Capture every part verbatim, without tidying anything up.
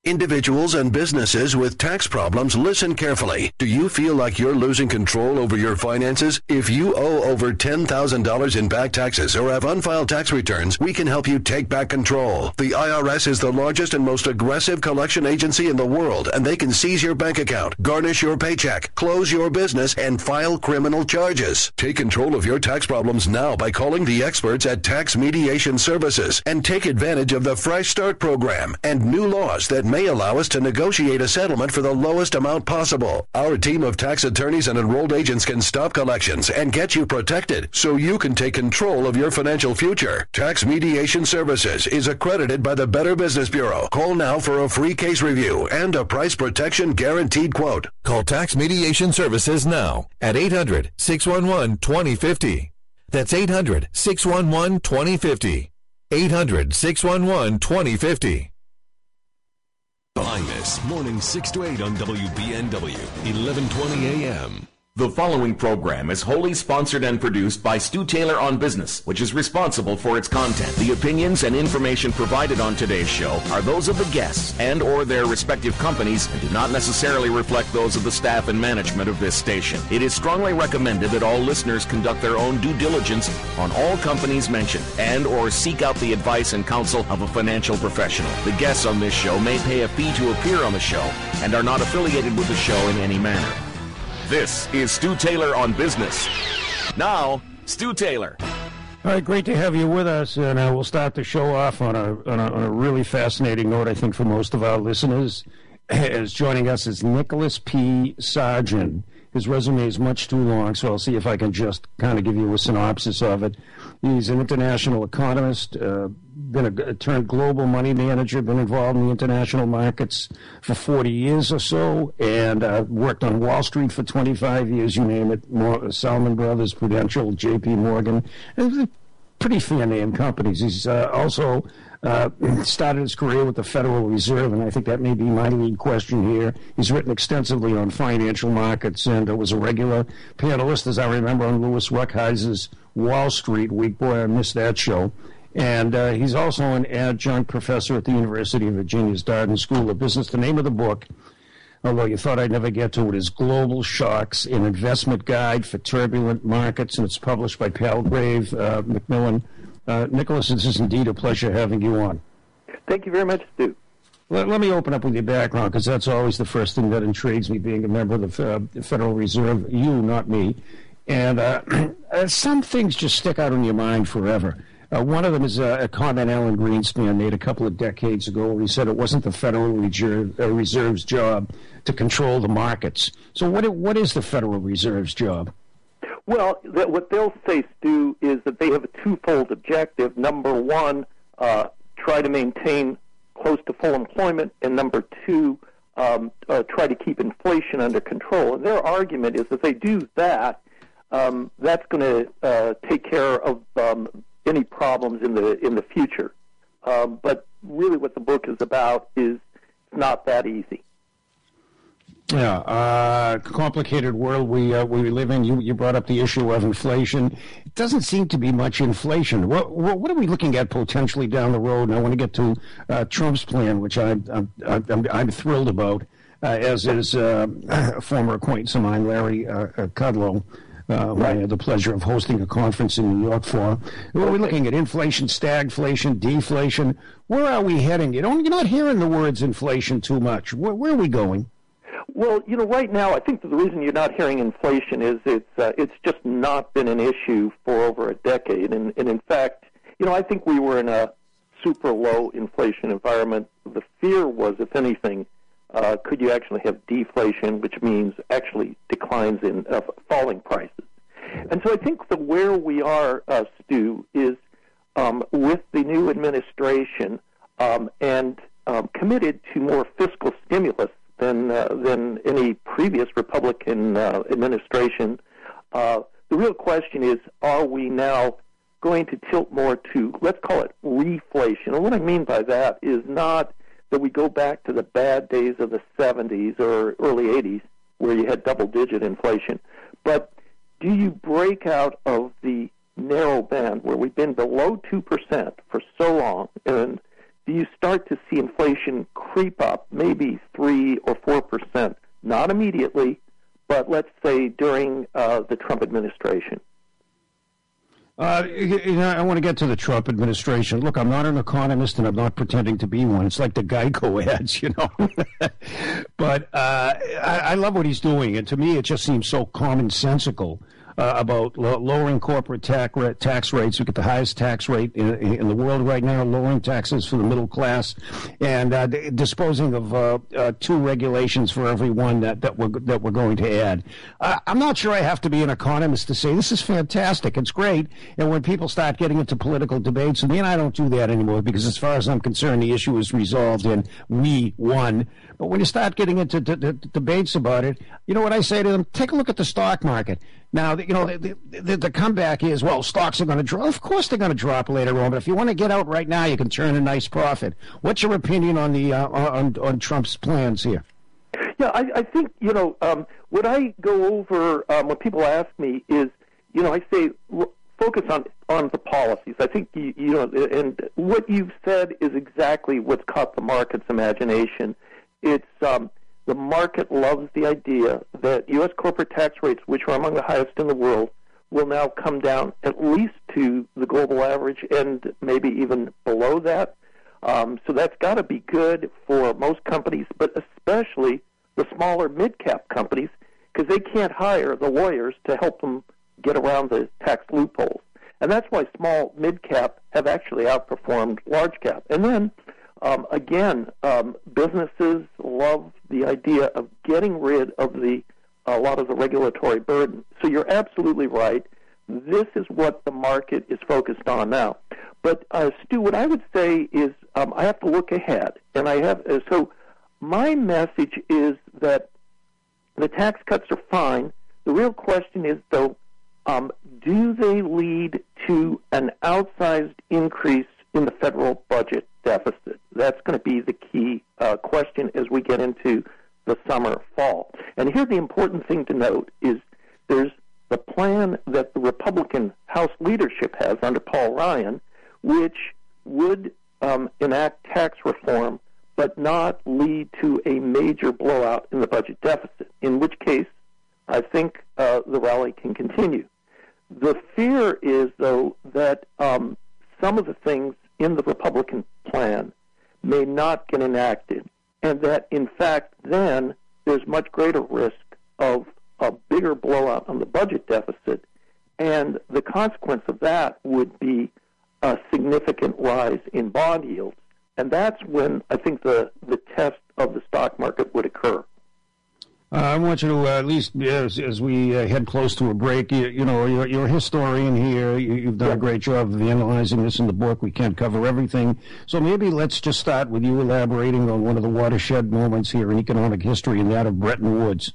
Individuals and businesses with tax problems, listen carefully. Do you feel like you're losing control over your finances? If you owe over ten thousand dollars in back taxes or have unfiled tax returns, we can help you take back control. The I R S is the largest and most aggressive collection agency in the world, and they can seize your bank account, garnish your paycheck, close your business, and file criminal charges. Take control of your tax problems now by calling the experts at Tax Mediation Services and take advantage of the Fresh Start program and new laws that may allow us to negotiate a settlement for the lowest amount possible. Our team of tax attorneys and enrolled agents can stop collections and get you protected so you can take control of your financial future. Tax Mediation Services is accredited by the Better Business Bureau. Call now for a free case review and a price protection guaranteed quote. Call Tax Mediation Services now at eight hundred, six one one, two zero five zero. That's eight hundred, six one one, two zero five zero. eight hundred, six one one, two zero five zero. Find this morning six to eight on W B N W, eleven twenty A M. The following program is wholly sponsored and produced by Stu Taylor on Business, which is responsible for its content. The opinions and information provided on today's show are those of the guests and or their respective companies and do not necessarily reflect those of the staff and management of this station. It is strongly recommended that all listeners conduct their own due diligence on all companies mentioned and or seek out the advice and counsel of a financial professional. The guests on this show may pay a fee to appear on the show and are not affiliated with the show in any manner. This is Stu Taylor on Business. Now, Stu Taylor. All right, great to have you with us, and uh, we'll start the show off on a, on a on a really fascinating note, I think, for most of our listeners. As joining us is Nicholas P. Sargent. His resume is much too long, so I'll see if I can just kind of give you a synopsis of it. He's an international economist, uh, been a, a turned global money manager, been involved in the international markets for forty years or so, and uh, worked on Wall Street for twenty-five years, you name it, More, Salomon Brothers, Prudential, J P. Morgan, and pretty fair-name companies. He's uh, also uh, started his career with the Federal Reserve, and I think that may be my lead question here. He's written extensively on financial markets and uh, was a regular panelist, as I remember, on Louis Ruckheis's Wall Street Week. Boy, I missed that show. And uh, he's also an adjunct professor at the University of Virginia's Darden School of Business. The name of the book, although you thought I'd never get to it, is Global Shocks, an Investment Guide for Turbulent Markets, and it's published by Palgrave uh, Macmillan. Uh, Nicholas, this is indeed a pleasure having you on. Thank you very much, Stu. Let, let me open up with your background, because that's always the first thing that intrigues me, being a member of the uh, Federal Reserve. You, not me. And uh, some things just stick out in your mind forever. Uh, one of them is uh, a comment Alan Greenspan made a couple of decades ago where he said it wasn't the Federal Reserve, uh, Reserve's job to control the markets. So what what is the Federal Reserve's job? Well, th- what they'll say, Stu, is that they have a twofold objective. Number one, uh, try to maintain close to full employment, and number two, um, uh, try to keep inflation under control. And their argument is that if they do that, um, that's going to uh, take care of um, any problems in the in the future. Um, but really what the book is about is not that easy. Yeah, uh, complicated world we uh, we live in. You you brought up the issue of inflation. It doesn't seem to be much inflation. What what are we looking at potentially down the road? And I want to get to uh, Trump's plan, which I, I'm I'm, I'm thrilled about, uh, as is uh, a former acquaintance of mine, Larry uh, uh, Kudlow. Uh, who I had the pleasure of hosting a conference in New York for. What are we looking at? Inflation, stagflation, deflation. Where are we heading? You don't, you're not hearing the words inflation too much. Where, where are we going? Well, you know, right now, I think the reason you're not hearing inflation is it's uh, it's just not been an issue for over a decade. And, and in fact, you know, I think we were in a super low inflation environment. The fear was, if anything, Uh, could you actually have deflation, which means actually declines in uh, falling prices? And so I think that where we are, uh, Stu, is um, with the new administration um, and um, committed to more fiscal stimulus than uh, than any previous Republican uh, administration. Uh, the real question is, are we now going to tilt more to, let's call it reflation? And what I mean by that is not that we go back to the bad days of the seventies or early eighties where you had double-digit inflation. But do you break out of the narrow band where we've been below two percent for so long, and do you start to see inflation creep up, maybe three or four percent? Not immediately, but let's say during uh, the Trump administration. Uh, you know, I want to get to the Trump administration. Look, I'm not an economist, and I'm not pretending to be one. It's like the Geico ads, you know. But uh, I, I love what he's doing, and to me, it just seems so commonsensical. Uh, about lo- lowering corporate tax, ra- tax rates. We get the highest tax rate in, in the world right now, lowering taxes for the middle class, and uh, d- disposing of uh, uh, two regulations for every one that, that, we're, that we're going to add. Uh, I'm not sure I have to be an economist to say this is fantastic. It's great. And when people start getting into political debates, and me and I don't do that anymore because as far as I'm concerned, the issue is resolved and we won. But when you start getting into d- d- debates about it, you know what I say to them? Take a look at the stock market. Now, you know, the, the, the comeback is, well, stocks are going to drop. Of course they're going to drop later on, but if you want to get out right now, you can turn a nice profit. What's your opinion on the uh, on, on Trump's plans here? Yeah, I, I think, you know, um, what I go over um, when people ask me is, you know, I say l- focus on, on the policies. I think, you, you know, and what you've said is exactly what's caught the market's imagination. It's um, the market loves the idea that U S corporate tax rates, which are among the highest in the world, will now come down at least to the global average and maybe even below that. Um, so that's got to be good for most companies, but especially the smaller mid-cap companies, because they can't hire the lawyers to help them get around the tax loopholes. And that's why small mid-cap have actually outperformed large-cap. And then, um, again, um, businesses love the idea of getting rid of the a lot of the regulatory burden. So you're absolutely right. This is what the market is focused on now. But, uh, Stu, what I would say is um, I have to look ahead. And I have uh, so my message is that the tax cuts are fine. The real question is, though, um, do they lead to an outsized increase in the federal budget deficit? That's going to be the key uh, question as we get into the summer, fall. And here the important thing to note is there's the plan that the Republican House leadership has under Paul Ryan, which would um, enact tax reform but not lead to a major blowout in the budget deficit, in which case I think uh, the rally can continue. The fear is, though, that um, some of the things in the Republican plan may not get enacted, and that, in fact, then there's much greater risk of a bigger blowout on the budget deficit, and the consequence of that would be a significant rise in bond yields. And that's when I think the, the test of the stock market would occur. Uh, I want you to, uh, at least as, as we uh, head close to a break, you, you know, you're, you're a historian here. You, you've done yeah. a great job of analyzing this in the book. We can't cover everything. So maybe let's just start with you elaborating on one of the watershed moments here in economic history, and that of Bretton Woods.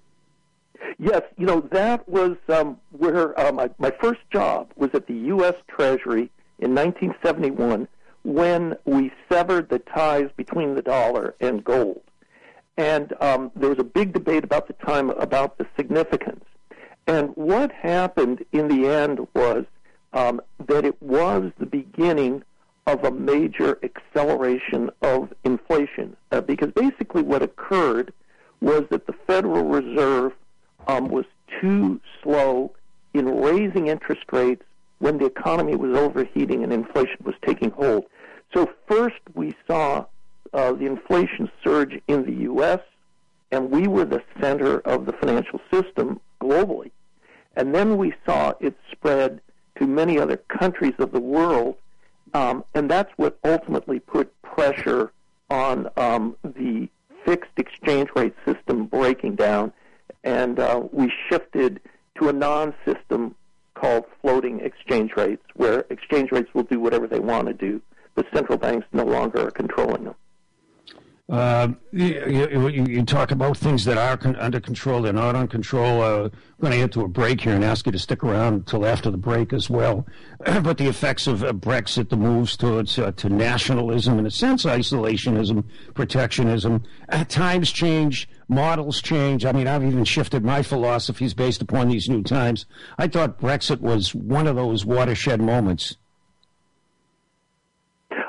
Yes, you know, that was um, where uh, my, my first job was at the U S Treasury in nineteen seventy-one when we severed the ties between the dollar and gold. And um, there was a big debate about the time about the significance. And what happened in the end was um, that it was the beginning of a major acceleration of inflation. Uh, because basically what occurred was that the Federal Reserve um, was too slow in raising interest rates when the economy was overheating and inflation was taking hold. So first we saw Uh, the inflation surge in the U S, and we were the center of the financial system globally. And then we saw it spread to many other countries of the world, um, and that's what ultimately put pressure on um, the fixed exchange rate system breaking down, and uh, we shifted to a non-system called floating exchange rates, where exchange rates will do whatever they want to do. The central banks no longer are controlling them. Uh, you, you, you talk about things that are con- under control, they're not under control. Uh, I'm going to get to a break here and ask you to stick around until after the break as well. But the effects of uh, Brexit, the moves towards uh, to nationalism, in a sense, isolationism, protectionism. At times change, models change. I mean, I've even shifted my philosophies based upon these new times. I thought Brexit was one of those watershed moments.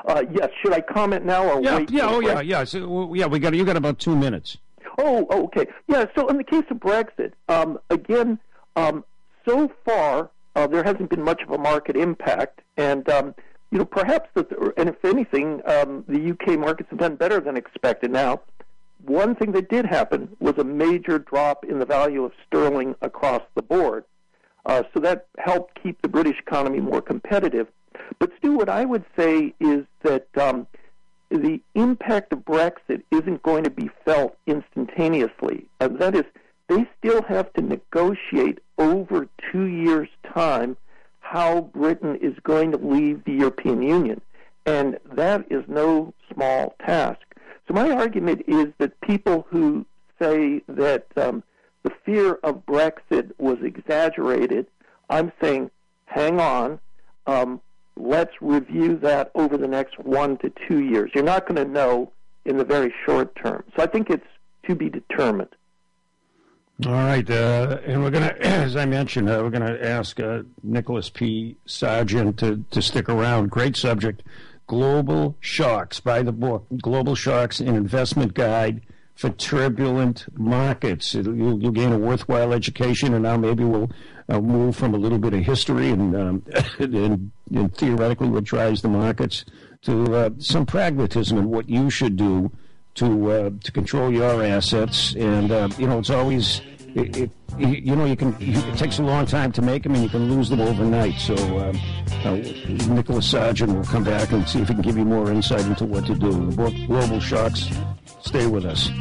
Uh, yes. Should I comment now or yeah, wait? Yeah. Oh, yeah. Yeah. So, yeah. We got you got about two minutes. Oh, okay. Yeah. So in the case of Brexit, um, again, um, so far uh, there hasn't been much of a market impact, and um, you know, perhaps the, and if anything, um, the U K markets have done better than expected. Now, one thing that did happen was a major drop in the value of sterling across the board. Uh, so that helped keep the British economy more competitive. But, Stu, what I would say is that um, the impact of Brexit isn't going to be felt instantaneously. Uh, that is, they still have to negotiate over two years' time how Britain is going to leave the European Union. And that is no small task. So my argument is that people who say that um, the fear of Brexit was exaggerated, I'm saying, hang on, um, let's review that over the next one to two years. You're not going to know in the very short term. So I think it's to be determined. All right, uh, and we're going to, as I mentioned, uh, we're going to ask uh, Nicholas P. Sargent to, to stick around. Great subject. Global Shocks, by the book, Global Shocks, an investment guide for turbulent markets. It'll, you'll, you'll gain a worthwhile education, and now maybe we'll uh, move from a little bit of history and, um, and, and theoretically what drives the markets to uh, some pragmatism and what you should do to uh, to control your assets. And, uh, you know, it's always... It, it, you know, you can. It takes a long time to make them, and you can lose them overnight. So, uh, uh, Nicholas Sargent will come back and see if he can give you more insight into what to do. The book, Global Shocks. Stay with us.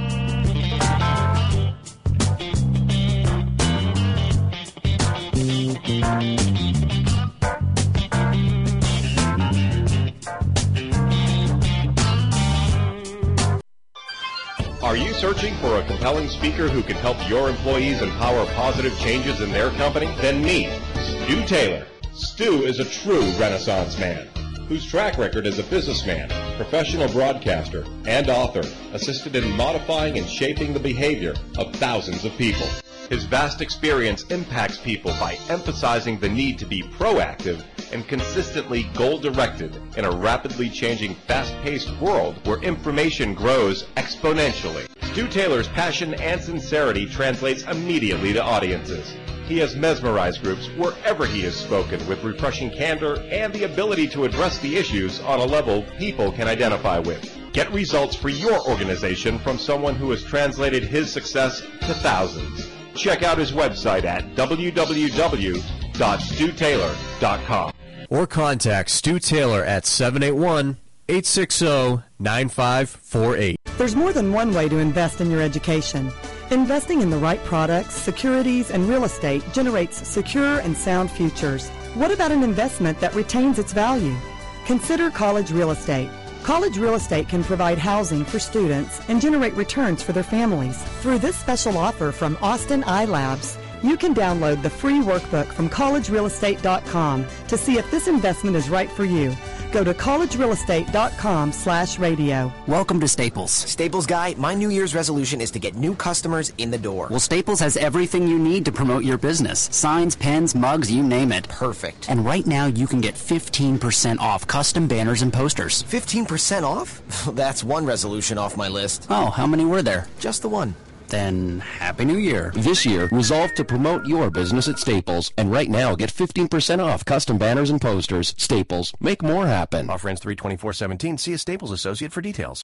Are you searching for a compelling speaker who can help your employees empower positive changes in their company? Then meet Stu Taylor. Stu is a true Renaissance man whose track record as a businessman, professional broadcaster, and author assisted in modifying and shaping the behavior of thousands of people. His vast experience impacts people by emphasizing the need to be proactive and consistently goal-directed in a rapidly changing, fast-paced world where information grows exponentially. Stu Taylor's passion and sincerity translates immediately to audiences. He has mesmerized groups wherever he has spoken with refreshing candor and the ability to address the issues on a level people can identify with. Get results for your organization from someone who has translated his success to thousands. Check out his website at w w w dot stu taylor dot com. Or contact Stu Taylor at seven eight one, eight six zero, nine five four eight. There's more than one way to invest in your education. Investing in the right products, securities, and real estate generates secure and sound futures. What about an investment that retains its value? Consider college real estate. College real estate can provide housing for students and generate returns for their families. Through this special offer from Austin iLabs, you can download the free workbook from college real estate dot com to see if this investment is right for you. Go to college real estate dot com slash radio. Welcome to Staples. Staples Guy, my New Year's resolution is to get new customers in the door. Well, Staples has everything you need to promote your business. Signs, pens, mugs, you name it. Perfect. And right now you can get fifteen percent off custom banners and posters. fifteen percent off? That's one resolution off my list. Oh, how many were there? Just the one. Then, Happy New Year. This year, resolve to promote your business at Staples. And right now, get fifteen percent off custom banners and posters. Staples. Make more happen. Offer ends three twenty-four seventeen. See a Staples associate for details.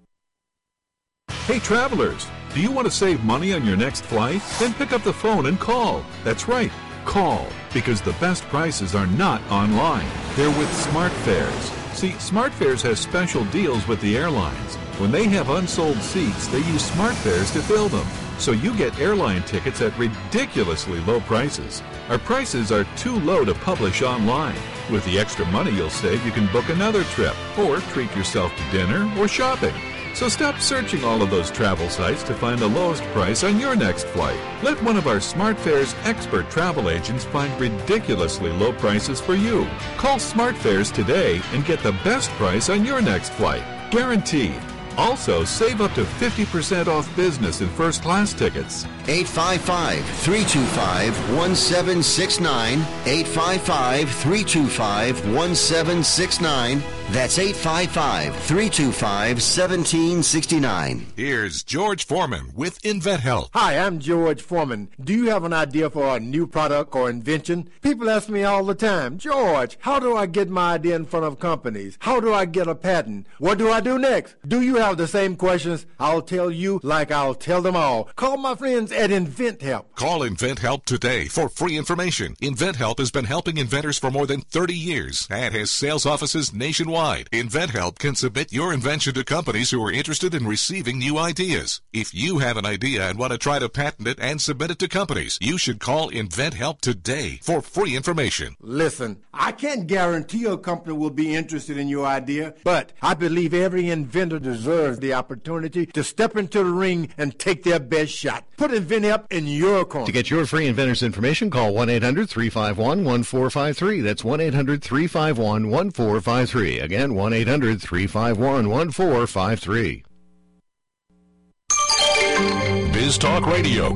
Hey, travelers. Do you want to save money on your next flight? Then pick up the phone and call. That's right. Call. Because the best prices are not online. They're with SmartFares. See, SmartFares has special deals with the airlines. When they have unsold seats, they use SmartFares to fill them. So you get airline tickets at ridiculously low prices. Our prices are too low to publish online. With the extra money you'll save, you can book another trip or treat yourself to dinner or shopping. So stop searching all of those travel sites to find the lowest price on your next flight. Let one of our SmartFares expert travel agents find ridiculously low prices for you. Call SmartFares today and get the best price on your next flight. Guaranteed. Also, save up to fifty percent off business and first class tickets. eight five five, three two five, one seven six nine. eight five five, three two five, one seven six nine. That's eight five five, three two five, one seven six nine. Here's George Foreman with InventHelp. Hi, I'm George Foreman. Do you have an idea for a new product or invention? People ask me all the time, George, how do I get my idea in front of companies? How do I get a patent? What do I do next? Do you have the same questions? I'll tell you like I'll tell them all. Call my friends at InventHelp. Call InventHelp today for free information. InventHelp has been helping inventors for more than thirty years and has sales offices nationwide. InventHelp can submit your invention to companies who are interested in receiving new ideas. If you have an idea and want to try to patent it and submit it to companies, you should call InventHelp today for free information. Listen, I can't guarantee a company will be interested in your idea, but I believe every inventor deserves the opportunity to step into the ring and take their best shot. Put InventHelp in your corner. To get your free inventor's information, call one eight hundred, three five one, one four five three. That's one eight hundred, three five one, one four five three. Again, one eight hundred, three five one, one four five three. Biz Talk Radio.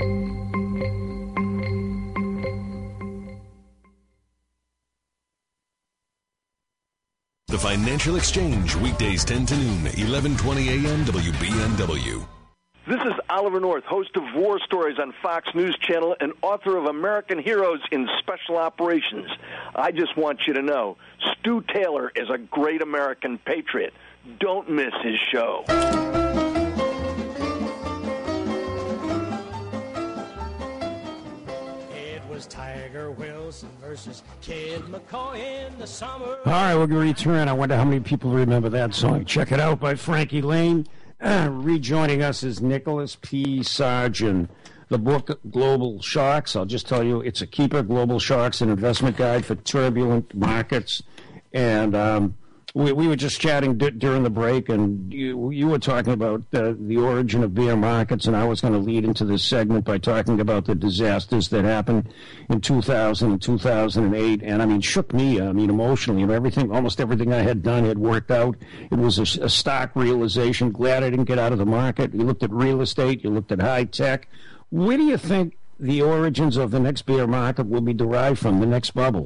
The Financial Exchange, weekdays ten to noon, eleven twenty a.m. W B N W. This is Oliver North, host of War Stories on Fox News Channel and author of American Heroes in Special Operations. I just want you to know, Stu Taylor is a great American patriot. Don't miss his show. It was Tiger Wilson versus Kid McCoy in the summer. All right, we're going to return. I wonder how many people remember that song. Check it out by Frankie Lane. Uh, rejoining us is Nicholas P. Sargent. The book, Global Shocks, I'll just tell you, it's a keeper, Global Shocks, an investment guide for turbulent markets. And um, we, we were just chatting d- during the break, and you, you were talking about uh, the origin of bear markets, and I was going to lead into this segment by talking about the disasters that happened in two thousand and two thousand eight. And, I mean, shook me, I mean, emotionally. Everything, almost everything I had done had worked out. It was a, a stark realization. Glad I didn't get out of the market. You looked at real estate. You looked at high tech. Where do you think the origins of the next bear market will be derived from, the next bubble?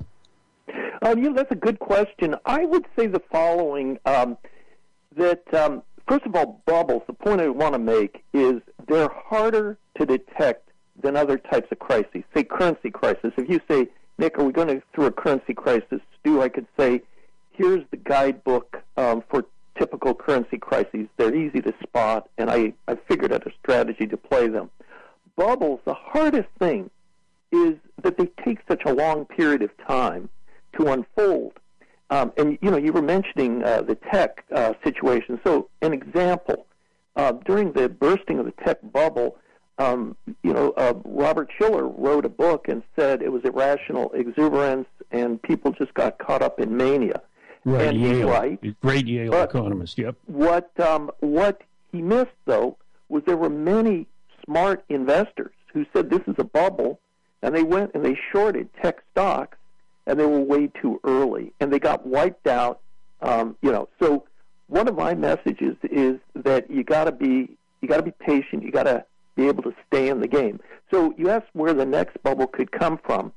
Um, you know, that's a good question. I would say the following, um, that, um, first of all, bubbles, the point I want to make is they're harder to detect than other types of crises, say currency crisis. If you say, Nick, are we going to through a currency crisis? Stu, I could say, here's the guidebook um, for typical currency crises. They're easy to spot, and I, I figured out a strategy to play them. Bubbles, the hardest thing is that they take such a long period of time to unfold. Um, and, you know, you were mentioning uh, the tech uh, situation. So an example, uh, during the bursting of the tech bubble, um, you know, uh, Robert Shiller wrote a book and said it was irrational exuberance and people just got caught up in mania. Right, and Yale. he's right. Great Yale But economist, yep. What, um, what he missed, though, was there were many smart investors who said this is a bubble, and they went and they shorted tech stocks, and they were way too early, and they got wiped out. Um, you know, so one of my messages is that you got to be you got to be patient. You got to be able to stay in the game. So you asked where the next bubble could come from.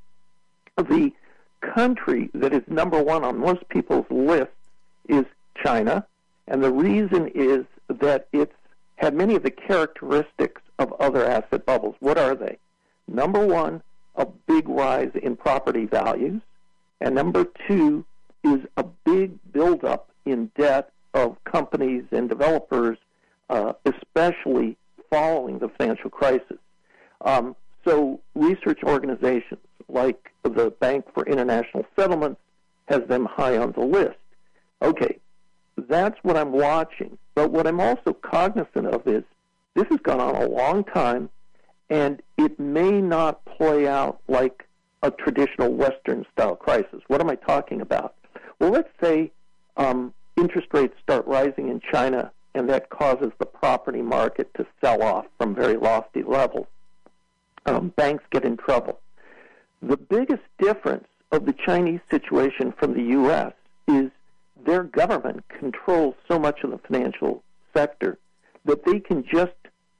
The country that is number one on most people's lists is China, and the reason is that it's had many of the characteristics of other asset bubbles. What are they? Number one, a big rise in property values. And number two is a big buildup in debt of companies and developers, uh, especially following the financial crisis. Um, so research organizations like the Bank for International Settlements has them high on the list. Okay, that's what I'm watching. But what I'm also cognizant of is this has gone on a long time, and it may not play out like a traditional Western-style crisis. What am I talking about? Well, let's say um, interest rates start rising in China, and that causes the property market to sell off from very lofty levels. Um, banks get in trouble. The biggest difference of the Chinese situation from the U S is their government controls so much of the financial sector that they can just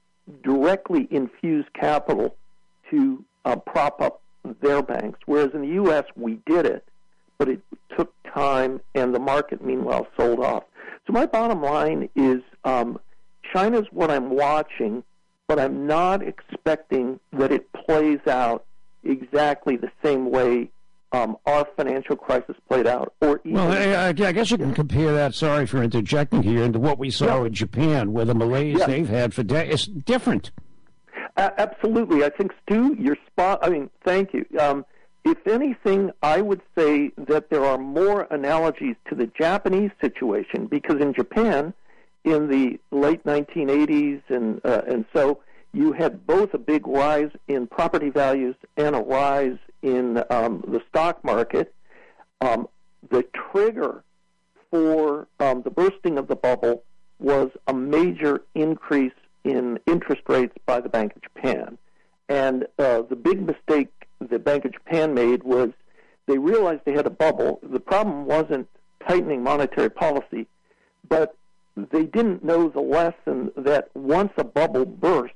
directly infuse capital to uh, prop up their banks, whereas in the U S we did it, but it took time, and the market, meanwhile, sold off. So my bottom line is um, China's what I'm watching, but I'm not expecting that it plays out exactly the same way um, our financial crisis played out. Or even well, I, I guess you can compare that, sorry for interjecting here, into what we saw yeah. in Japan, where the malaise yeah. they've had for decades. It's different. Uh, absolutely. I think, Stu, you're spot. I mean, thank you. Um, if anything, I would say that there are more analogies to the Japanese situation, because in Japan, in the late nineteen eighties and uh, and so, you had both a big rise in property values and a rise in um, the stock market. Um, the trigger for um, the bursting of the bubble was a major increase in interest rates by the Bank of Japan. And uh, the big mistake the Bank of Japan made was they realized they had a bubble. The problem wasn't tightening monetary policy, but they didn't know the lesson that once a bubble bursts,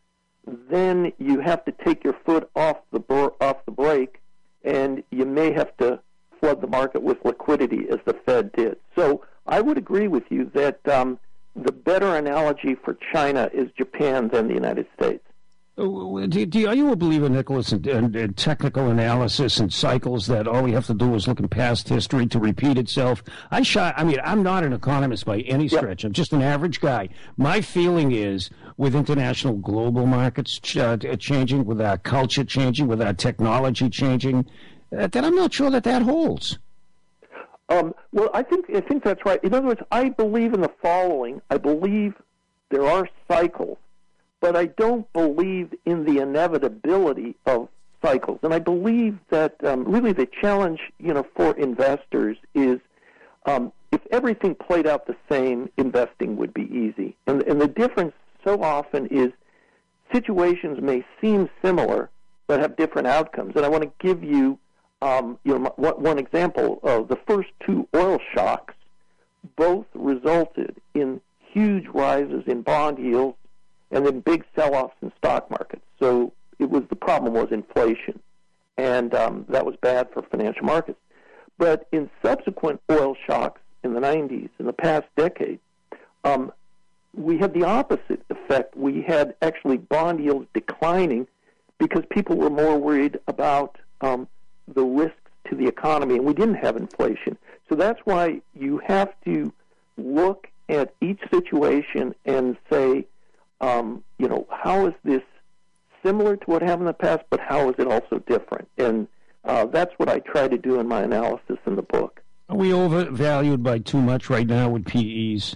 then you have to take your foot off the bur- off the brake, and you may have to flood the market with liquidity, as the Fed did. So I would agree with you that um, the better analogy for China is Japan than the United States. Do, do, are you a believer, Nicholas, in, in, in technical analysis and cycles, that all we have to do is look in past history to repeat itself? I shy, I mean, I'm not an economist by any stretch. Yep. I'm just an average guy. My feeling is, with international global markets ch- uh, changing, with our culture changing, with our technology changing, uh, that I'm not sure that that holds. Um, well, I think I think that's right. In other words, I believe in the following. I believe there are cycles, but I don't believe in the inevitability of cycles. And I believe that um, really the challenge, you know, for investors is um, if everything played out the same, investing would be easy. And, and the difference so often is situations may seem similar but have different outcomes. And I want to give you, um, you know, one example. Of the first two oil shocks both resulted in huge rises in bond yields and then big sell-offs in stock markets. So it was the problem was inflation, and um, that was bad for financial markets. But in subsequent oil shocks in the nineties, in the past decade, um, we had the opposite effect. We had actually bond yields declining because people were more worried about um, the risks to the economy, and we didn't have inflation. So that's why you have to look at each situation and say, Um, you know, how is this similar to what happened in the past, but how is it also different? And uh, that's what I try to do in my analysis in the book. Are we overvalued by too much right now with P Es?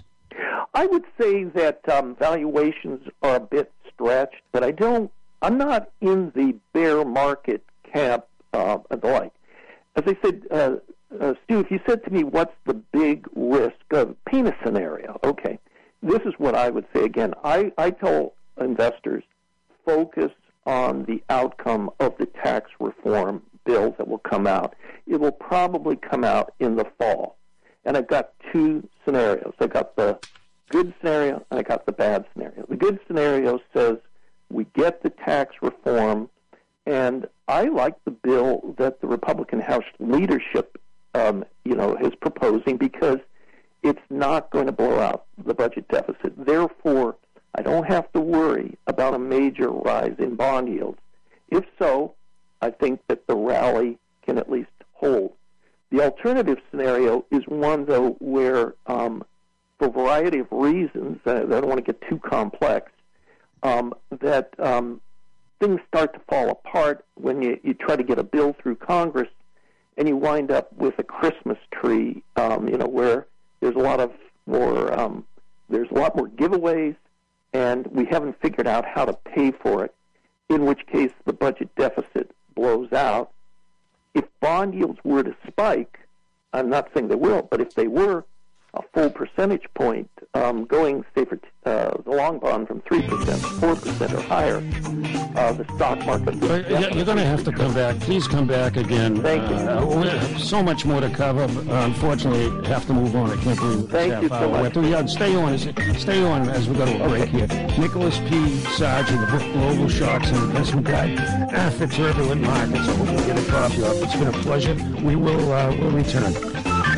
I would say that um, valuations are a bit stretched, but I don't, I'm not in the bear market camp uh, and the like. As I said, uh, uh, Stu, if you said to me, what's the big risk of, paint a scenario, okay. This is what I would say. Again, I, I tell investors, focus on the outcome of the tax reform bill that will come out. It will probably come out in the fall. And I've got two scenarios. I got the good scenario and I got the bad scenario. The good scenario says we get the tax reform, and I like the bill that the Republican House leadership um, you know, is proposing, because it's not going to blow out the budget deficit. Therefore, I don't have to worry about a major rise in bond yields. If so, I think that the rally can at least hold. The alternative scenario is one, though, where um, for a variety of reasons, uh, I don't want to get too complex, um, that um, things start to fall apart when you, you try to get a bill through Congress, and you wind up with a Christmas tree, um, you know, where there's a lot of more, um, there's a lot more giveaways, and we haven't figured out how to pay for it, in which case the budget deficit blows out. If bond yields were to spike, I'm not saying they will, but if they were, a full percentage point, um, going, say, for uh, the long bond from three percent to four percent or higher, uh, the stock market... But you're going to have to come back. Please come back again. Thank you. Uh, we have so much more to cover. Uh, unfortunately, have to move on. I can't believe it's Thank half you so hour. much. We have to, yeah, stay on, as, stay on as we go to a break here. Nicholas P. Sargent, the book Global Shocks and Investment Guide uh, for Turbulent Markets. I hope you get a copy of it. It's been a pleasure. We will uh, we'll return.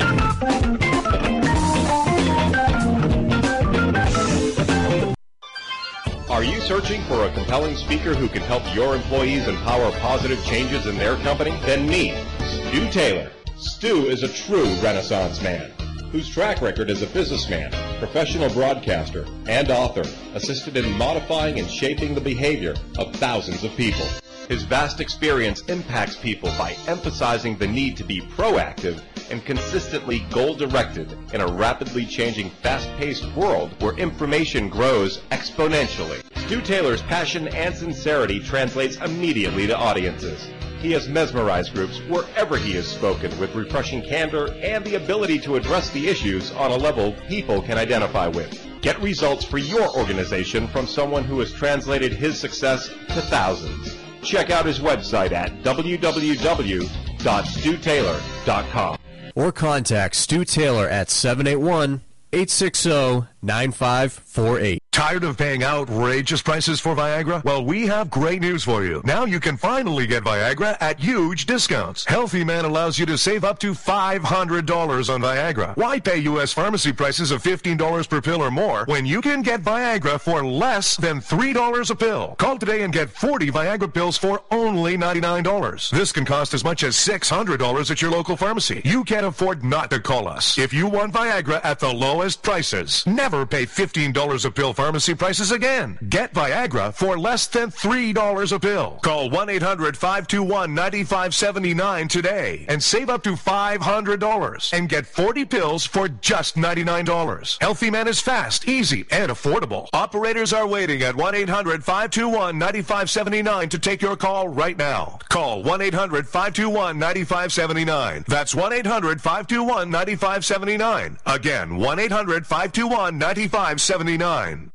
Are you searching for a compelling speaker who can help your employees empower positive changes in their company? Then meet Stu Taylor. Stu is a true Renaissance man whose track record as a businessman, professional broadcaster, and author assisted in modifying and shaping the behavior of thousands of people. His vast experience impacts people by emphasizing the need to be proactive and consistently goal-directed in a rapidly changing, fast-paced world where information grows exponentially. Stu Taylor's passion and sincerity translates immediately to audiences. He has mesmerized groups wherever he has spoken with refreshing candor and the ability to address the issues on a level people can identify with. Get results for your organization from someone who has translated his success to thousands. Check out his website at w w w dot stu taylor dot com. Or contact Stu Taylor at seven eight one, eight six zero, nine five four eight. Tired of paying outrageous prices for Viagra? Well, we have great news for you. Now you can finally get Viagra at huge discounts. Healthy Man allows you to save up to five hundred dollars on Viagra. Why pay U S pharmacy prices of fifteen dollars per pill or more when you can get Viagra for less than three dollars a pill? Call today and get forty Viagra pills for only ninety-nine dollars. This can cost as much as six hundred dollars at your local pharmacy. You can't afford not to call us. If you want Viagra at the lowest prices, never pay fifteen dollars a pill for pharmacy prices again. Get Viagra for less than three dollars a pill. Call one eight hundred, five two one, nine five seven nine today and save up to five hundred dollars and get forty pills for just ninety-nine dollars. Healthy Man is fast, easy, and affordable. Operators are waiting at one eight hundred, five two one, nine five seven nine to take your call right now. Call one eight hundred, five two one, nine five seven nine. That's one eight hundred, five two one, nine five seven nine. Again, one eight hundred, five two one, nine five seven nine.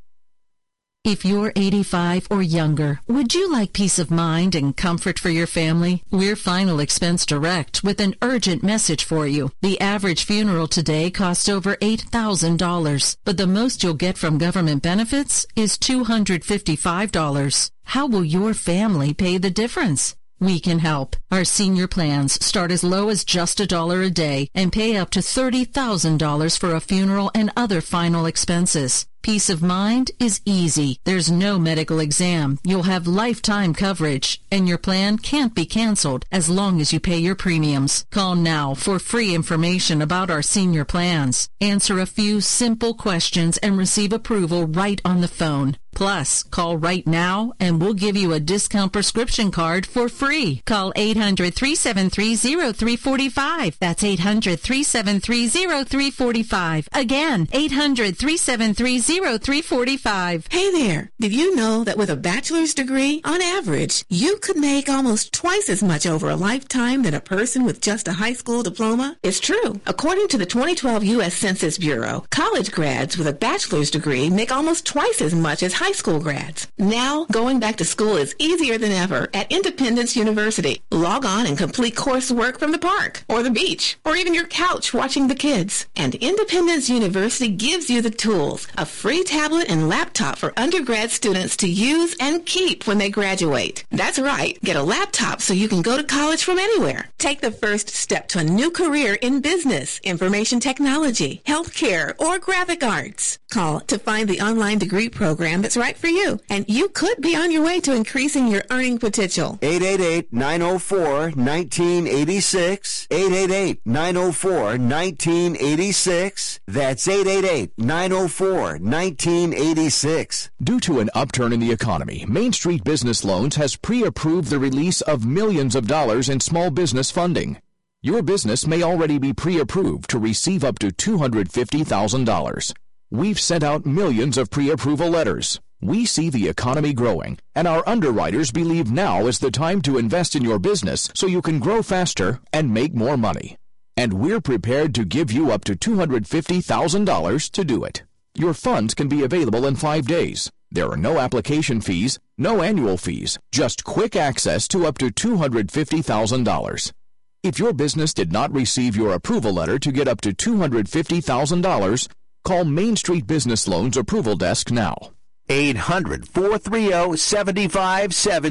If you're eighty-five or younger, would you like peace of mind and comfort for your family? We're Final Expense Direct with an urgent message for you. The average funeral today costs over eight thousand dollars, but the most you'll get from government benefits is two hundred fifty-five dollars. How will your family pay the difference? We can help. Our senior plans start as low as just a dollar a day and pay up to thirty thousand dollars for a funeral and other final expenses. Peace of mind is easy. There's no medical exam. You'll have lifetime coverage, and your plan can't be canceled as long as you pay your premiums. Call now for free information about our senior plans. Answer a few simple questions and receive approval right on the phone. Plus, call right now and we'll give you a discount prescription card for free. Call eight hundred, three seven three, zero three four five. That's eight hundred, three seven three, zero three four five. Again, eight hundred, three seven three, zero three four five. Hey there. Did you know that with a bachelor's degree, on average, you could make almost twice as much over a lifetime than a person with just a high school diploma? It's true. According to the twenty twelve U S Census Bureau, college grads with a bachelor's degree make almost twice as much as high school grads. Now, going back to school is easier than ever at Independence University. Log on and complete coursework from the park, or the beach, or even your couch watching the kids. And Independence University gives you the tools, a free tablet and laptop for undergrad students to use and keep when they graduate. That's right, get a laptop so you can go to college from anywhere. Take the first step to a new career in business, information technology, healthcare, or graphic arts. Call to find the online degree program that's right for you, and you could be on your way to increasing your earning potential. eight eight eight, nine oh four, one nine eight six. eight eight eight, nine oh four, one nine eight six. That's eight eight eight, nine oh four, one nine eight six. Due to an upturn in the economy, Main Street Business Loans has pre-approved the release of millions of dollars in small business funding. Your business may already be pre-approved to receive up to two hundred fifty thousand dollars. We've sent out millions of pre-approval letters. We see the economy growing, and our underwriters believe now is the time to invest in your business so you can grow faster and make more money. And we're prepared to give you up to two hundred fifty thousand dollars to do it. Your funds can be available in five days. There are no application fees, no annual fees, just quick access to up to two hundred fifty thousand dollars. If your business did not receive your approval letter to get up to two hundred fifty thousand dollars, call Main Street Business Loans Approval Desk now. eight hundred, four three zero, seven five seven zero.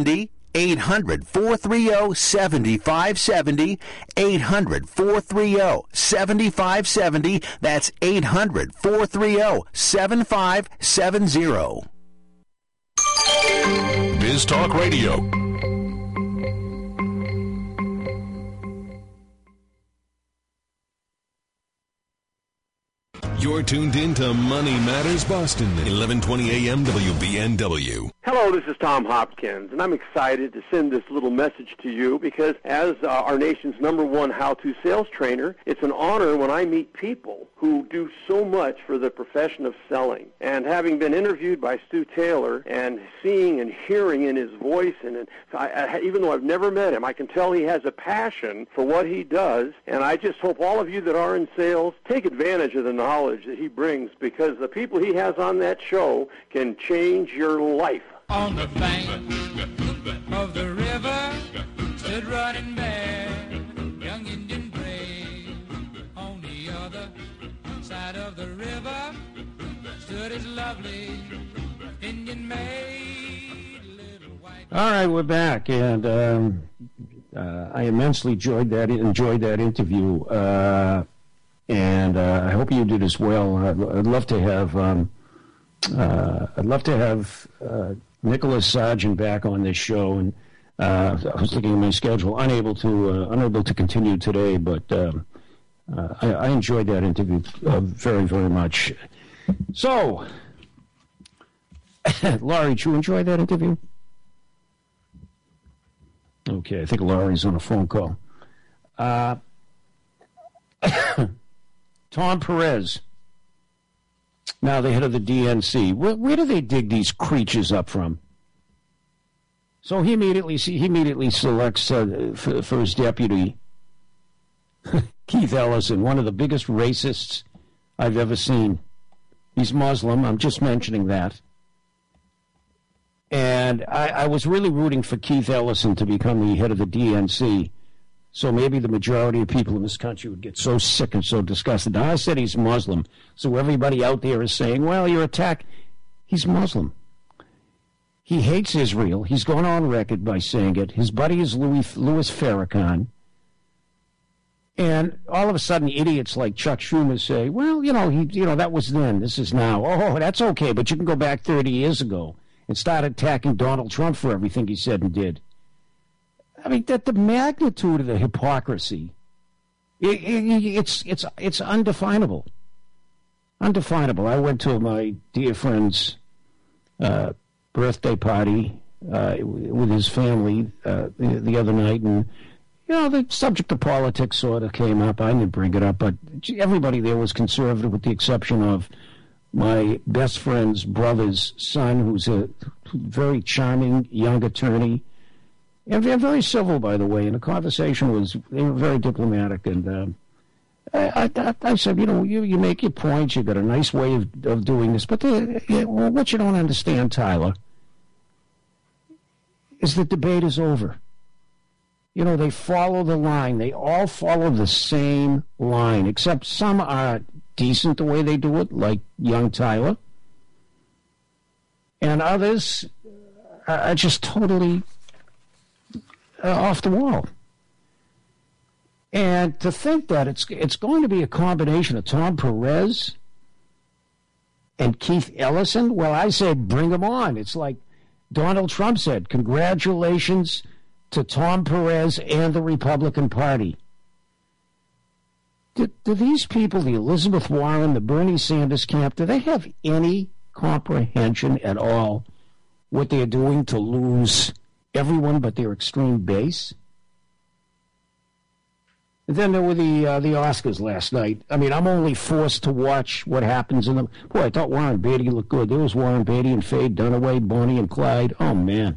eight hundred, four three zero, seven five seven zero. eight hundred, four three zero, seven five seven zero. That's eight hundred, four three zero, seven five seven zero. Biz Talk Radio. You're tuned in to Money Matters Boston, eleven twenty A M W B N W. Hello, this is Tom Hopkins, and I'm excited to send this little message to you because as uh, our nation's number one how-to sales trainer, it's an honor when I meet people who do so much for the profession of selling. And having been interviewed by Stu Taylor and seeing and hearing in his voice, and, and I, I, even though I've never met him, I can tell he has a passion for what he does, and I just hope all of you that are in sales take advantage of the knowledge that he brings, because the people he has on that show can change your life. On the bank of the river stood running bear, young Indian brave. On the other side of the river stood his lovely Indian maid, little white. All right, we're back, and um, uh, I immensely enjoyed that enjoyed that interview, uh, and uh, I hope you did as well. I'd, I'd love to have um, uh, I'd love to have. Uh, Nicholas Sargent back on this show, and uh, I was looking at my schedule, unable to uh, unable to continue today, but um, uh, I, I enjoyed that interview uh, very, very much. So, Laurie, did you enjoy that interview? Okay, I think Laurie's on a phone call. Uh, Tom Perez. Now the head of the D N C. Where, where do they dig these creatures up from? So he immediately he immediately selects uh, for, for his deputy Keith Ellison, one of the biggest racists I've ever seen. He's Muslim. I'm just mentioning that. And I, I was really rooting for Keith Ellison to become the head of the D N C. So maybe the majority of people in this country would get so sick and so disgusted. Now, I said he's Muslim, so everybody out there is saying, well, you're attacked. He's Muslim. He hates Israel. He's gone on record by saying it. His buddy is Louis, Louis Farrakhan. And all of a sudden, idiots like Chuck Schumer say, well, you know, he, you know, that was then. This is now. Oh, that's okay, but you can go back thirty years ago and start attacking Donald Trump for everything he said and did. I mean, that the magnitude of the hypocrisy, it, it, it's it's it's undefinable. Undefinable. I went to my dear friend's uh, birthday party uh, with his family uh, the, the other night, and you know the subject of politics sort of came up. I didn't bring it up, but everybody there was conservative, with the exception of my best friend's brother's son, who's a very charming young attorney. And they're very civil, by the way, and the conversation was, they were very diplomatic. And uh, I, I, I said, you know, you, you make your points, you've got a nice way of, of doing this. But the, well, what you don't understand, Tyler, is the debate is over. You know, they follow the line. They all follow the same line, except some are decent the way they do it, like young Tyler. And others are just totally... Uh, off the wall. And to think that it's it's going to be a combination of Tom Perez and Keith Ellison, well, I say bring them on. It's like Donald Trump said, congratulations to Tom Perez and the Republican Party. Do, do these people, the Elizabeth Warren, the Bernie Sanders camp, do they have any comprehension at all what they're doing to lose everyone but their extreme base? And then there were the uh, the Oscars last night. I mean, I'm only forced to watch what happens in them. Boy, I thought Warren Beatty looked good. There was Warren Beatty and Faye Dunaway, Bonnie and Clyde. Oh, man.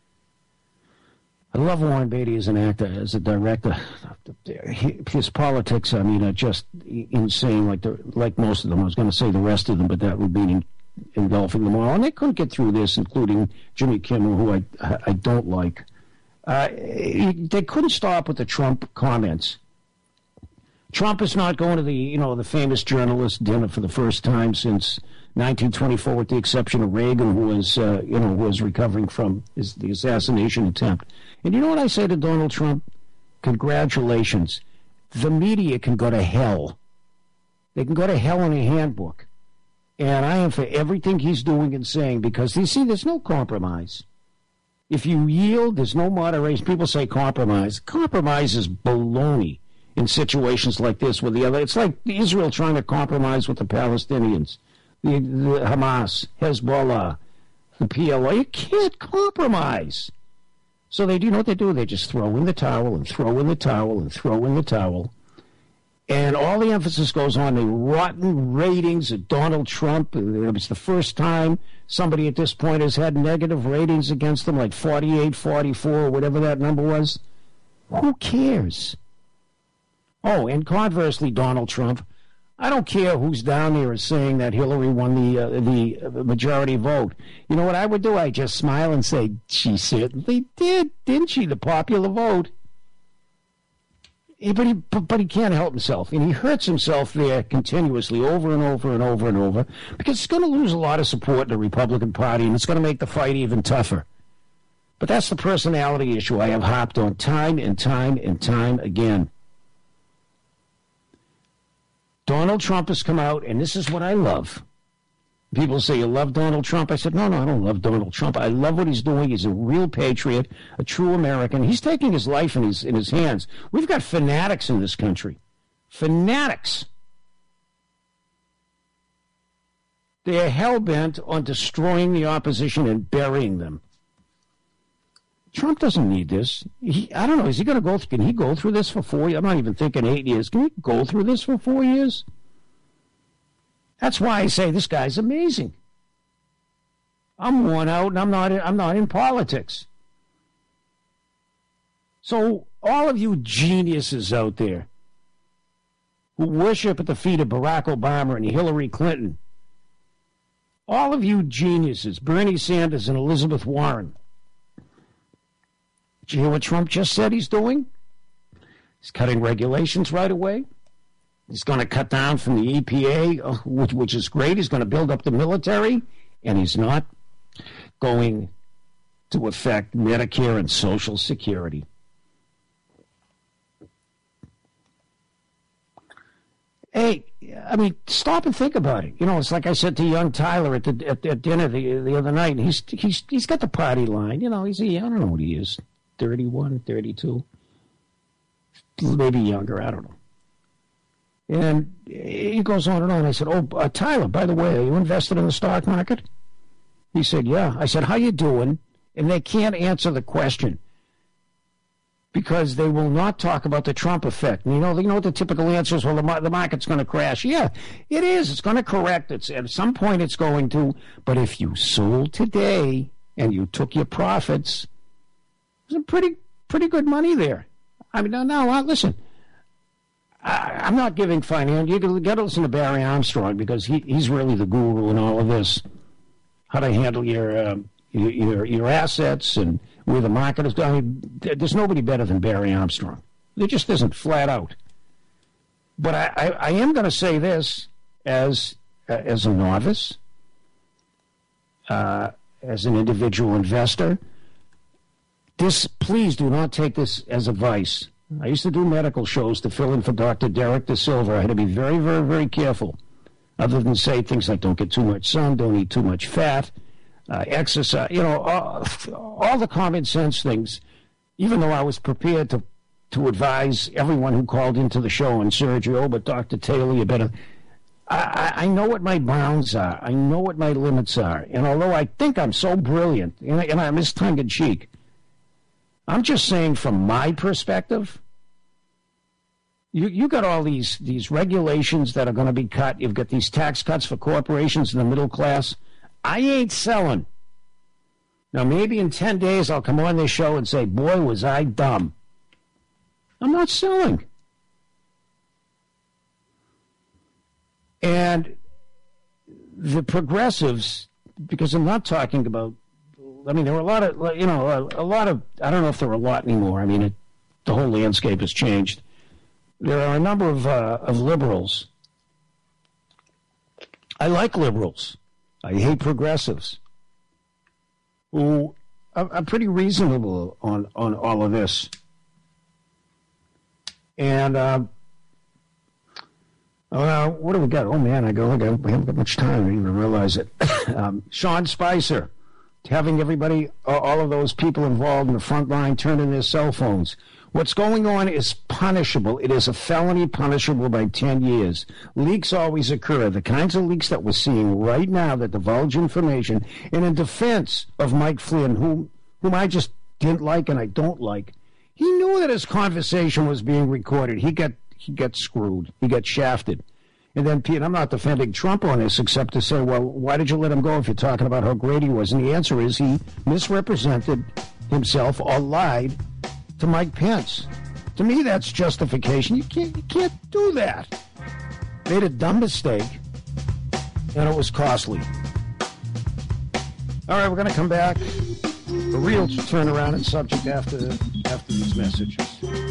I love Warren Beatty as an actor, as a director. His politics, I mean, are just insane, like the, like most of them. I was going to say the rest of them, but that would be engulfing them all. And they couldn't get through this, including Jimmy Kimmel, who I, I don't like. Uh, they couldn't stop with the Trump comments. Trump is not going to the, you know, the famous journalist dinner for the first time since nineteen twenty-four, with the exception of Reagan, who was, uh, you know, who was recovering from his, the assassination attempt. And you know what I say to Donald Trump? Congratulations. The media can go to hell. They can go to hell in a handbook. And I am for everything he's doing and saying, because, you see, there's no compromise. If you yield, there's no moderation. People say compromise. Compromise is baloney in situations like this with the other. It's like Israel trying to compromise with the Palestinians, the, the Hamas, Hezbollah, the P L O. You can't compromise. So they do, you know what they do? They just throw in the towel and throw in the towel and throw in the towel. And all the emphasis goes on the rotten ratings of Donald Trump. It was the first time somebody at this point has had negative ratings against them, like forty-eight, forty-four, whatever that number was. Who cares? Oh, and conversely, Donald Trump, I don't care who's down there is saying that Hillary won the uh, the majority vote. You know what I would do? I'd just smile and say, she certainly did, didn't she, the popular vote? But he, but he can't help himself, and he hurts himself there continuously over and over and over and over, because it's going to lose a lot of support in the Republican Party, and it's going to make the fight even tougher. But that's the personality issue I have harped on time and time and time again. Donald Trump has come out, and this is what I love. People say, you love Donald Trump? I said, no, no, I don't love Donald Trump. I love what he's doing. He's a real patriot, a true American. He's taking his life in his in his hands. We've got fanatics in this country. Fanatics. They're hell-bent on destroying the opposition and burying them. Trump doesn't need this. He, I don't know, is he going to go, can he go through this for four years? I'm not even thinking eight years. Can he go through this for four years? That's why I say this guy's amazing. I'm worn out, and I'm not. I'm not in politics. So all of you geniuses out there who worship at the feet of Barack Obama and Hillary Clinton, all of you geniuses, Bernie Sanders and Elizabeth Warren, did you hear what Trump just said he's doing? He's cutting regulations right away. He's going to cut down from the E P A, which, which is great. He's going to build up the military, and he's not going to affect Medicare and Social Security. Hey, I mean, stop and think about it. You know, it's like I said to young Tyler at the at, at dinner the the other night. And he's he's he's got the party line. You know, he's a, I don't know what he is, thirty-one, thirty-two, maybe younger. I don't know. And he goes on and on. I said, oh, uh, Tyler, by the way, are you invested in the stock market? He said, yeah. I said, how you doing? And they can't answer the question because they will not talk about the Trump effect. And you know, you know what the typical answer is? Well, the, the market's going to crash. Yeah, it is. It's going to correct. It's, at some point it's going to. But if you sold today and you took your profits, there's some pretty, pretty good money there. I mean, now, now listen. I, I'm not giving finance. You got to listen to Barry Armstrong because he, he's really the guru in all of this. How to handle your um, your your assets and where the market is going. I mean, there's nobody better than Barry Armstrong. There just isn't, flat out. But I, I, I am going to say this as uh, as a novice, uh, as an individual investor. This, please do not take this as advice. I used to do medical shows to fill in for Doctor Derek De Silva. I had to be very, very, very careful, other than say things like don't get too much sun, don't eat too much fat, uh, exercise, you know, all, all the common sense things, even though I was prepared to, to advise everyone who called into the show on surgery, oh, but Doctor Taylor, you better... I, I know what my bounds are. I know what my limits are. And although I think I'm so brilliant, and, I, and I'm this tongue-in-cheek, I'm just saying from my perspective, you you got all these, these regulations that are going to be cut. You've got these tax cuts for corporations and the middle class. I ain't selling. Now, maybe in ten days I'll come on this show and say, boy, was I dumb. I'm not selling. And the progressives, because I'm not talking about, I mean, there were a lot of, you know, a, a lot of, I don't know if there are a lot anymore. I mean, it, the whole landscape has changed. There are a number of, uh, of liberals I like liberals. I hate progressives who are, are pretty reasonable on, on all of this. And uh, uh, what do we got? Oh, man, I go, I haven't got much time. I didn't even realize it. um, Sean Spicer, having everybody, uh, all of those people involved in the front line turn in their cell phones. What's going on is punishable. It is a felony punishable by ten years. Leaks always occur. The kinds of leaks that we're seeing right now that divulge information, and in defense of Mike Flynn, whom, whom I just didn't like and I don't like, he knew that his conversation was being recorded. He got he got screwed. He got shafted. And then, Pete, I'm not defending Trump on this except to say, well, why did you let him go if you're talking about how great he was? And the answer is he misrepresented himself or lied to Mike Pence. To me, that's justification. You can't, you can't do that. Made a dumb mistake, and it was costly. All right, we're going to come back. A real turnaround in subject after, after these messages.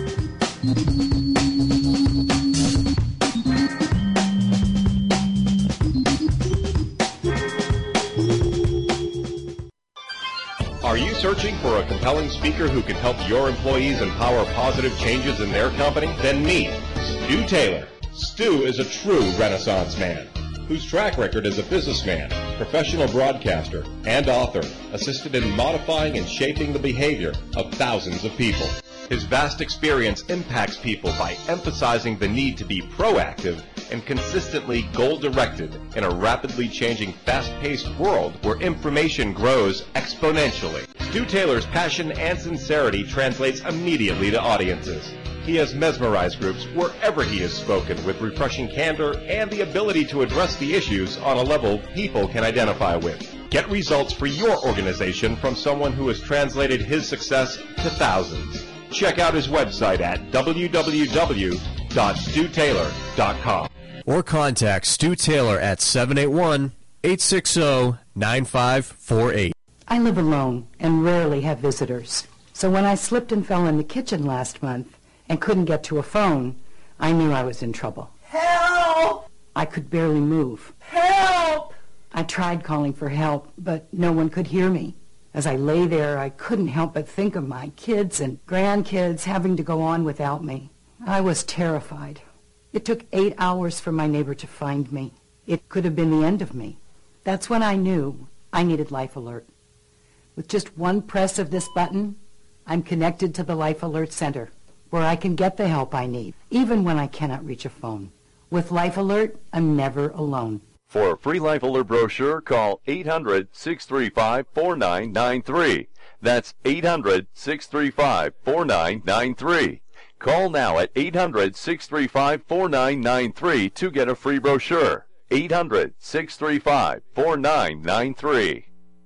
Are you searching for a compelling speaker who can help your employees empower positive changes in their company? Then meet Stu Taylor. Stu is a true Renaissance man whose track record as a businessman, professional broadcaster, and author assisted in modifying and shaping the behavior of thousands of people. His vast experience impacts people by emphasizing the need to be proactive and consistently goal-directed in a rapidly changing, fast-paced world where information grows exponentially. Stu Taylor's passion and sincerity translates immediately to audiences. He has mesmerized groups wherever he has spoken with refreshing candor and the ability to address the issues on a level people can identify with. Get results for your organization from someone who has translated his success to thousands. Check out his website at w w w dot stu taylor dot com. Or contact Stu Taylor at seven eight one, eight six zero, nine five four eight. I live alone and rarely have visitors. So when I slipped and fell in the kitchen last month and couldn't get to a phone, I knew I was in trouble. Help! I could barely move. Help! I tried calling for help, but no one could hear me. As I lay there, I couldn't help but think of my kids and grandkids having to go on without me. I was terrified. It took eight hours for my neighbor to find me. It could have been the end of me. That's when I knew I needed Life Alert. With just one press of this button, I'm connected to the Life Alert Center, where I can get the help I need, even when I cannot reach a phone. With Life Alert, I'm never alone. For a free Life Alert brochure, call eight hundred, six three five, four nine nine three. That's eight hundred, six three five, four nine nine three. Call now at eight hundred, six three five, four nine nine three to get a free brochure. eight hundred, six three five, four nine nine three.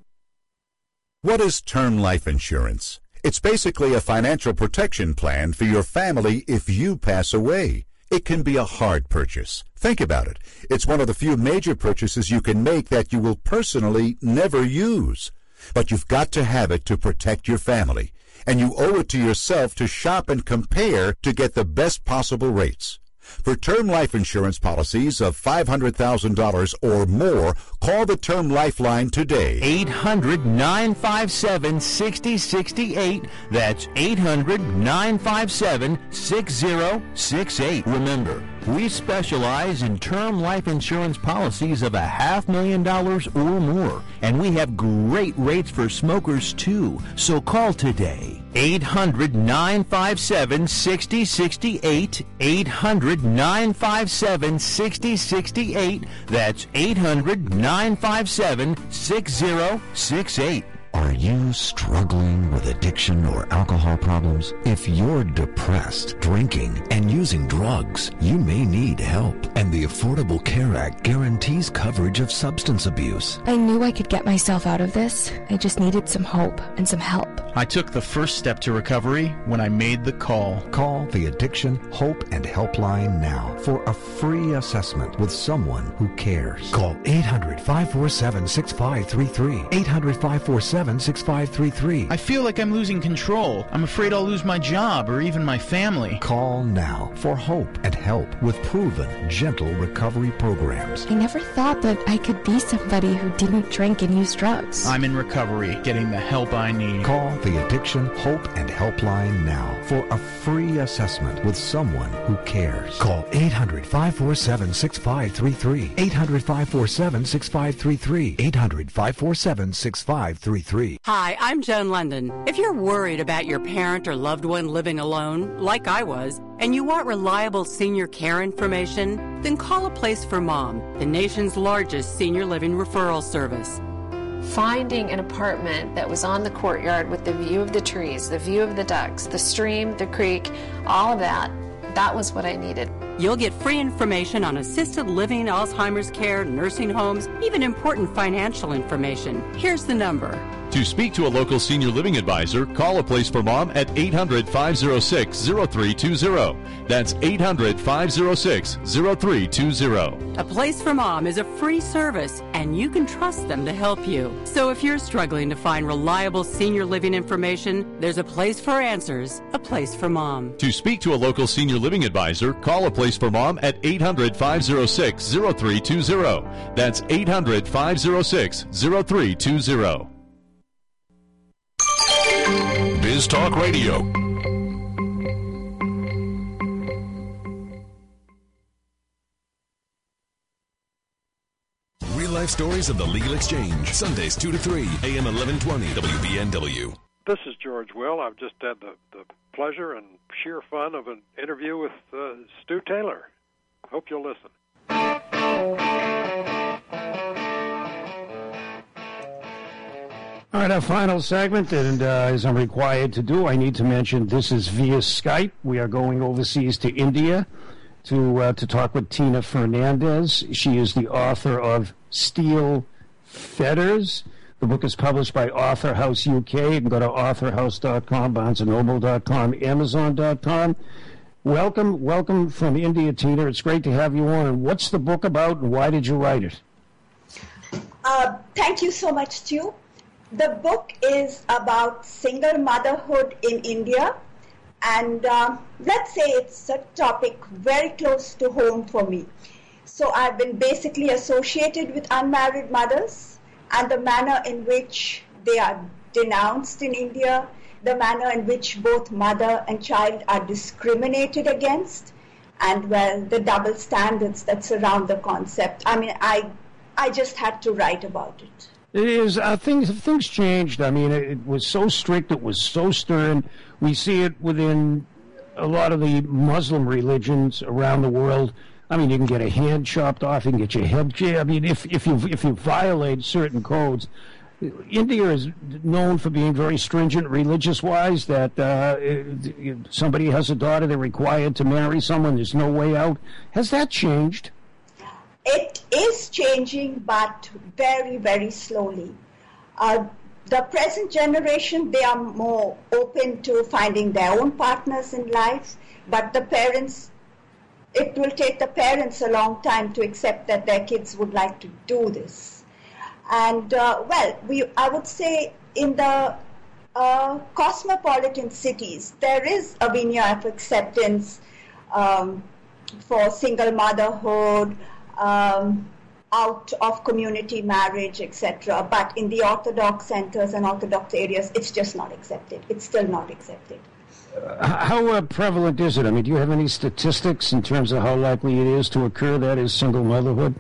What is term life insurance? It's basically a financial protection plan for your family if you pass away. It can be a hard purchase. Think about it. It's one of the few major purchases you can make that you will personally never use. But you've got to have it to protect your family. And you owe it to yourself to shop and compare to get the best possible rates. For term life insurance policies of five hundred thousand dollars or more, call the Term Lifeline today. eight hundred, nine five seven, six zero six eight. That's eight hundred, nine five seven, six zero six eight. Remember, we specialize in term life insurance policies of a half million dollars or more, and we have great rates for smokers too. So call today. eight hundred, nine five seven, six zero six eight. eight hundred, nine five seven, six zero six eight. That's eight hundred, nine five seven, six zero six eight. Are you struggling with addiction or alcohol problems? If you're depressed, drinking, and using drugs, you may need help. And the Affordable Care Act guarantees coverage of substance abuse. I knew I could get myself out of this. I just needed some hope and some help. I took the first step to recovery when I made the call. Call the Addiction, Hope, and Helpline now for a free assessment with someone who cares. Call eight hundred, five four seven, six five three three. eight hundred, five four seven, seven, six five three three. I feel like I'm losing control. I'm afraid I'll lose my job or even my family. Call now for hope and help with proven, gentle recovery programs. I never thought that I could be somebody who didn't drink and use drugs. I'm in recovery, getting the help I need. Call the Addiction Hope and Helpline now for a free assessment with someone who cares. Call eight hundred, five four seven, six five three three. eight hundred, five four seven, six five three three. eight hundred, five four seven, six five three three. Hi, I'm Joan London. If you're worried about your parent or loved one living alone, like I was, and you want reliable senior care information, then call A Place for Mom, the nation's largest senior living referral service. Finding an apartment that was on the courtyard with the view of the trees, the view of the ducks, the stream, the creek, all of that, that was what I needed. You'll get free information on assisted living, Alzheimer's care, nursing homes, even important financial information. Here's the number. To speak to a local senior living advisor, call A Place for Mom at eight hundred, five oh six, oh three two oh. That's eight hundred, five oh six, oh three two oh. A Place for Mom is a free service, and you can trust them to help you. So if you're struggling to find reliable senior living information, there's a place for answers, A Place for Mom. To speak to a local senior living advisor, call A Place for Mom at eight hundred, five oh six, oh three two oh. That's eight hundred, five oh six, oh three two oh. Biz Talk Radio. Real life stories of the legal exchange. Sundays two to three, A M eleven twenty, W B N W. This is George Will. I've just had the, the pleasure and sheer fun of an interview with uh, Stu Taylor. Hope you'll listen. All right, our final segment, and uh, as I'm required to do, I need to mention this is via Skype. We are going overseas to India to uh, to talk with Tina Fernandez. She is the author of Steel Fetters. The book is published by Author House U K. You can go to author house dot com, barnes and noble dot com, amazon dot com. Welcome, welcome from India, Tina. It's great to have you on. And what's the book about, and why did you write it? Uh, thank you so much, Stu. The book is about single motherhood in India, and uh, let's say it's a topic very close to home for me. So I've been basically associated with unmarried mothers and the manner in which they are denounced in India, the manner in which both mother and child are discriminated against, and, well, the double standards that surround the concept. I mean, I, I just had to write about it. It is. Uh, things things changed. I mean, it, it was so strict. It was so stern. We see it within a lot of the Muslim religions around the world. I mean, you can get a hand chopped off. You can get your head. I mean, if if you if you violate certain codes, India is known for being very stringent religious-wise. That uh, if somebody has a daughter, they're required to marry someone. There's no way out. Has that changed? It is changing, but very, very slowly. Uh, the present generation, they are more open to finding their own partners in life, but the parents, it will take the parents a long time to accept that their kids would like to do this. And, uh, well, we, I would say in the uh, cosmopolitan cities, there is a veneer of acceptance um, for single motherhood, Um, out of community marriage, et cetera. But in the Orthodox centers and Orthodox areas, it's just not accepted. It's still not accepted. Uh, how uh, prevalent is it? I mean, do you have any statistics in terms of how likely it is to occur, that is single motherhood?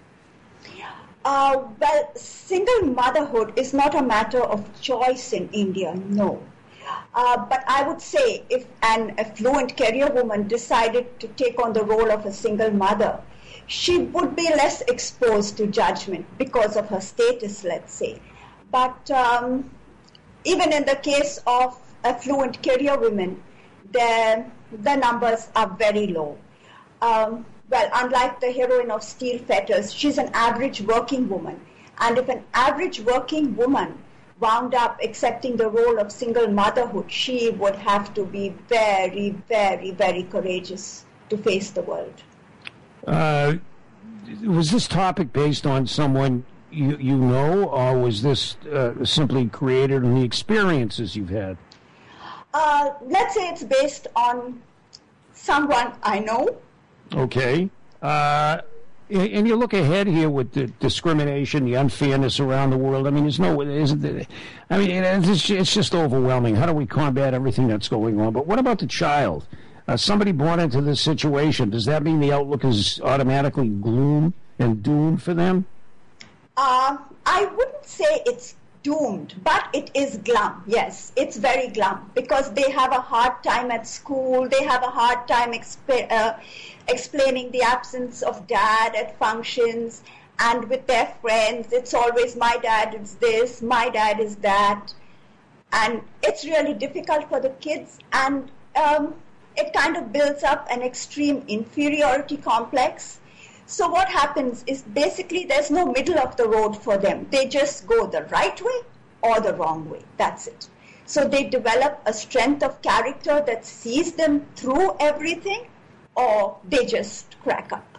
Uh, well, single motherhood is not a matter of choice in India, no. Uh, but I would say if an affluent career woman decided to take on the role of a single mother, she would be less exposed to judgment because of her status, let's say. But um, even in the case of affluent career women, the, the numbers are very low. Um, well, unlike the heroine of Steel Fetters, she's an average working woman. And if an average working woman wound up accepting the role of single motherhood, she would have to be very, very, very courageous to face the world. Uh, was this topic based on someone you, you know, or was this uh, simply created in the experiences you've had? Uh, let's say it's based on someone I know. Okay. Uh, and you look ahead here with the discrimination, the unfairness around the world. I mean, there's no, isn't there? I mean, it's, it's just overwhelming. How do we combat everything that's going on? But what about the child? Uh, somebody born into this situation, does that mean the outlook is automatically gloom and doom for them? Uh, I wouldn't say it's doomed, but it is glum. Yes, it's very glum because they have a hard time at school. They have a hard time exp- uh, explaining the absence of dad at functions, and with their friends, it's always my dad is this, my dad is that, and it's really difficult for the kids, and um, it kind of builds up an extreme inferiority complex. So what happens is basically there's no middle of the road for them. They just go the right way or the wrong way. That's it. So they develop a strength of character that sees them through everything, or they just crack up.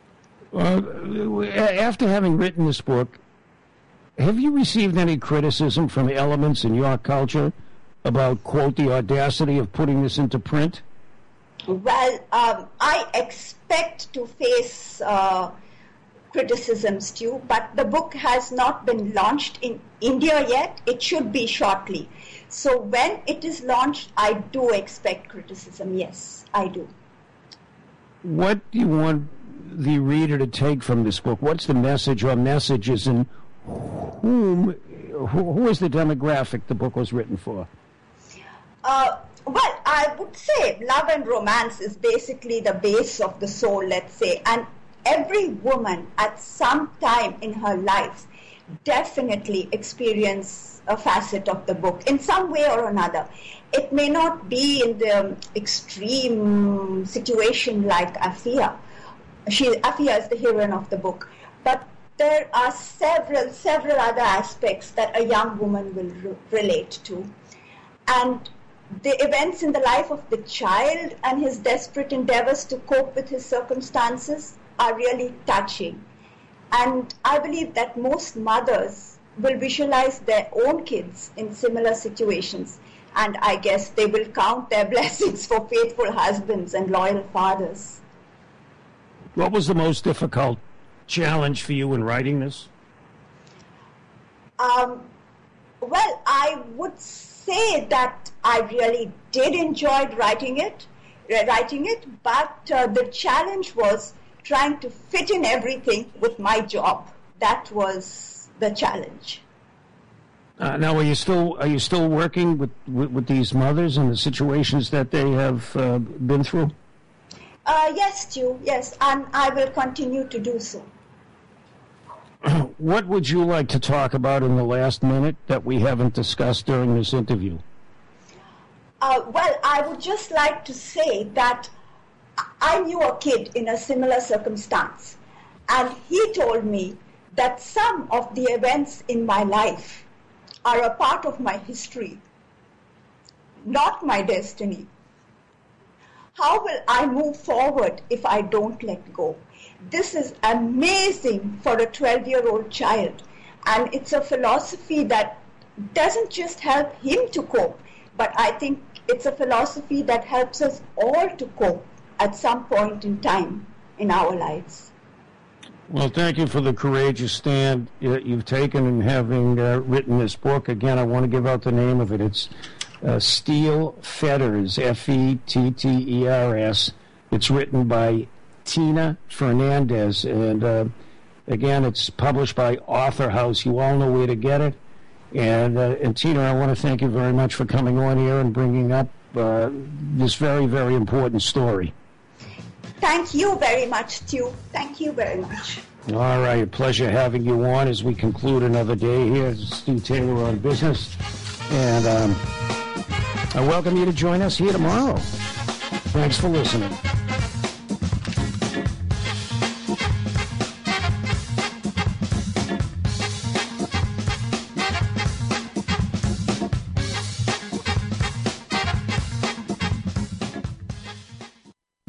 Uh, after having written this book, have you received any criticism from elements in your culture about, quote, the audacity of putting this into print? Well, um, I expect to face uh, criticisms too, but the book has not been launched in India yet. It should be shortly. So when it is launched, I do expect criticism. Yes, I do. What do you want the reader to take from this book? What's the message or messages, and whom, who, who is the demographic the book was written for? Uh, Well, I would say love and romance is basically the base of the soul, let's say. And every woman at some time in her life definitely experience a facet of the book in some way or another. It may not be in the extreme situation like Afia. She, Afia is the heroine of the book. But there are several, several other aspects that a young woman will re- relate to. And the events in the life of the child and his desperate endeavors to cope with his circumstances are really touching. And I believe that most mothers will visualize their own kids in similar situations. And I guess they will count their blessings for faithful husbands and loyal fathers. What was the most difficult challenge for you in writing this? Um, well, I would say that I really did enjoy writing it, writing it, but uh, the challenge was trying to fit in everything with my job. That was the challenge. Uh, now, are you still are you still working with, with, with these mothers and the situations that they have uh, been through? Uh, yes, Stu, yes, and I will continue to do so. What would you like to talk about in the last minute that we haven't discussed during this interview? Uh, well, I would just like to say that I knew a kid in a similar circumstance, and he told me that some of the events in my life are a part of my history, not my destiny. How will I move forward if I don't let go? This is amazing for a twelve-year-old child, and it's a philosophy that doesn't just help him to cope, but I think it's a philosophy that helps us all to cope at some point in time in our lives. Well, thank you for the courageous stand you've taken in having uh, written this book. Again, I want to give out the name of it. It's uh, Steel Fetters, F E T T E R S. It's written by Tina Fernandez, and uh, again, it's published by Author House. You all know where to get it. And, uh, and Tina, I want to thank you very much for coming on here and bringing up uh, this very, very important story. Thank you very much, Stu. Thank you very much. All right, pleasure having you on as we conclude another day here. Stu Taylor on Business. And um, I welcome you to join us here tomorrow. Thanks for listening.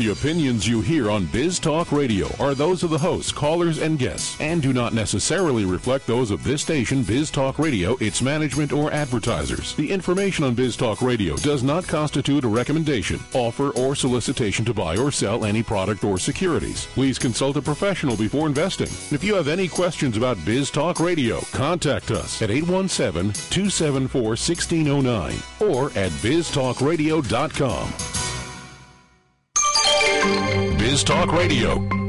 The opinions you hear on Biz Talk Radio are those of the hosts, callers, and guests, and do not necessarily reflect those of this station, Biz Talk Radio, its management, or advertisers. The information on Biz Talk Radio does not constitute a recommendation, offer, or solicitation to buy or sell any product or securities. Please consult a professional before investing. If you have any questions about Biz Talk Radio, contact us at eight one seven, two seven four, one six zero nine or at biz talk radio dot com. Biz Talk Radio,